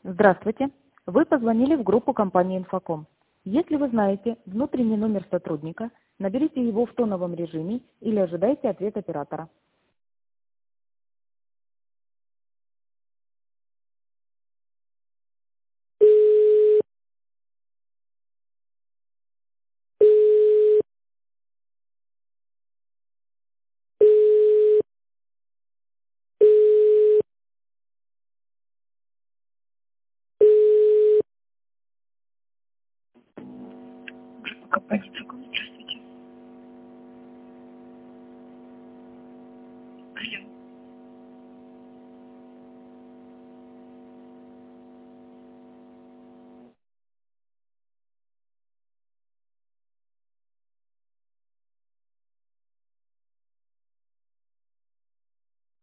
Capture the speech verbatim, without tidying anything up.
Здравствуйте. Вы позвонили в группу компании «Инфоком». Если вы знаете внутренний номер сотрудника, наберите его в тоновом режиме или ожидайте ответ оператора.